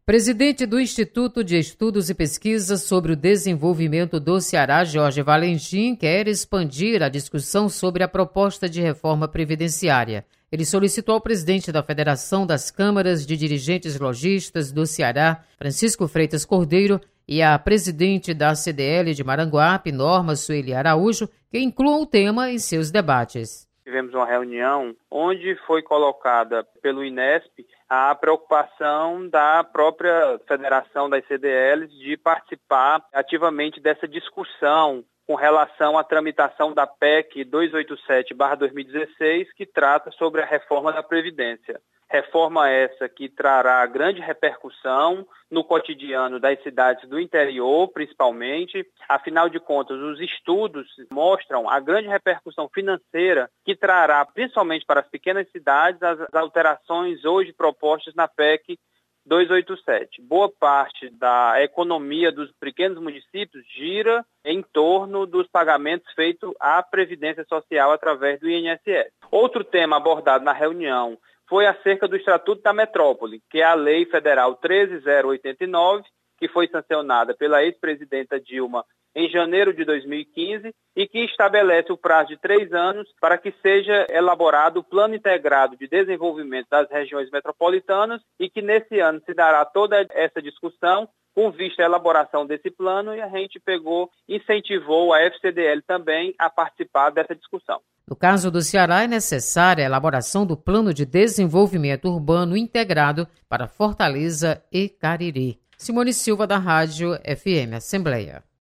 Presidente do Instituto de Estudos e Pesquisas sobre o Desenvolvimento do Ceará, Jorge Valentim, quer expandir a discussão sobre a proposta de reforma previdenciária. Ele solicitou ao presidente da Federação das Câmaras de Dirigentes Lojistas do Ceará, Francisco Freitas Cordeiro, e à presidente da CDL de Maranguape, Norma Sueli Araújo, que incluam o tema em seus debates. Tivemos uma reunião onde foi colocada pelo INESP a preocupação da própria Federação das CDLs de participar ativamente dessa discussão com relação à tramitação da PEC 287/2016, que trata sobre a reforma da Previdência. Reforma essa que trará grande repercussão no cotidiano das cidades do interior, principalmente. Afinal de contas, os estudos mostram a grande repercussão financeira que trará, principalmente para as pequenas cidades, as alterações hoje propostas na PEC 287. Boa parte da economia dos pequenos municípios gira em torno dos pagamentos feitos à Previdência Social através do INSS. Outro tema abordado na reunião foi acerca do Estatuto da Metrópole, que é a Lei Federal 13.089, que foi sancionada pela ex-presidenta Dilma em janeiro de 2015 e que estabelece o prazo de 3 anos para que seja elaborado o Plano Integrado de Desenvolvimento das Regiões Metropolitanas e que nesse ano se dará toda essa discussão com vista à elaboração desse plano, e a gente incentivou a FCDL também a participar dessa discussão. No caso do Ceará, é necessária a elaboração do Plano de Desenvolvimento Urbano Integrado para Fortaleza e Cariri. Simone Silva, da Rádio FM Assembleia.